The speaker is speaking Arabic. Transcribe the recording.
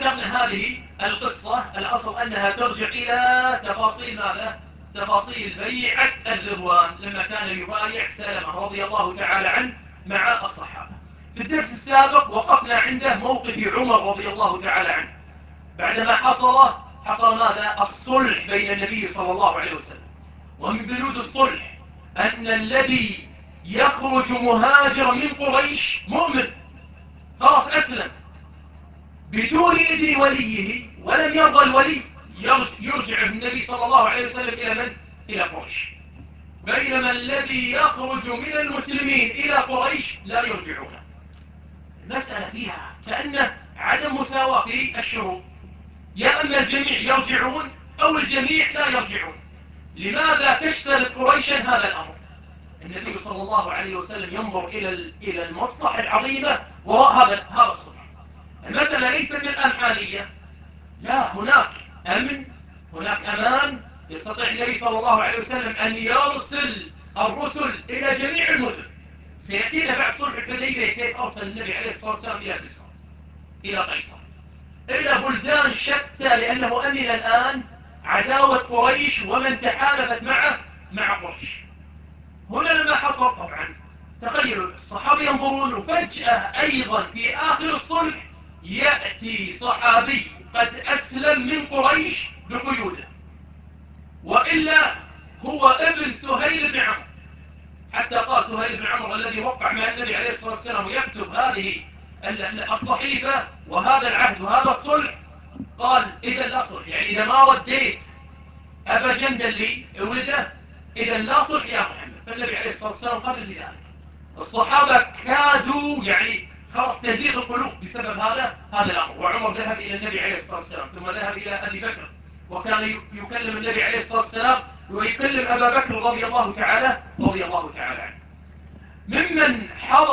ذكرنا هذه القصة الأصل أنها ترجع إلى تفاصيل ماذا؟ تفاصيل بيعة الرضوان لما كان يبايع سلمة رضي الله تعالى عنه مع الصحابة. في الدرس السابق وقفنا عنده موقف عمر رضي الله تعالى عنه بعدما حصل ماذا؟ الصلح بين النبي صلى الله عليه وسلم. ومن بنود الصلح أن الذي يخرج مهاجرا من قريش مؤمن خلاص أسلم بدون إذن وليه ولم يرضى الولي يرجع النبي صلى الله عليه وسلم إلى من؟ إلى قريش. بينما الذي يخرج من المسلمين إلى قريش لا يرجعون. المسألة فيها كأنه عدم مساواة في الشروط، يا أما الجميع يرجعون أو الجميع لا يرجعون. لماذا تشترط قريشا هذا الأمر؟ النبي صلى الله عليه وسلم ينظر إلى المصلحة العظيمة وراء هذا الصلح. المسألة ليست الآن حالية، لا، هناك أمن، هناك أمان، يستطيع النبي صلى الله عليه وسلم أن يرسل الرسل إلى جميع المدن. سيأتينا بعد صلح الحديبية كيف أرسل النبي عليه الصلاة والسلام إلى كسرى، إلى قيصر، إلى بلدان شتى، لأنه أمن الآن عداوة قريش ومن تحالفت مع قريش. هنا لما حصل طبعا تخيلوا الصحابة ينظرون، وفجأة أيضا في آخر الصلح يأتي صحابي قد أسلم من قريش بقيوده، وإلا هو ابن سهيل بن عمرو. حتى قال سهيل بن عمرو الذي وقع مع النبي عليه الصلاة والسلام ويكتب هذه الصحيفة وهذا العهد وهذا الصلح، قال إذا لا صلح، يعني إذا ما رديت أبا جندل لي ولده إذا لا صلح يا محمد. فالنبي عليه الصلاة والسلام قبل بذلك الصحابة كادوا يعني خلاص تزيغ القلوب بسبب هذا الأمر. وعمر ذهب إلى النبي عليه الصلاة والسلام، ثم ذهب إلى أبي بكر، وكان يكلم النبي عليه الصلاة والسلام ويكلم أبا بكر رضي الله تعالى عنه. ممن حضر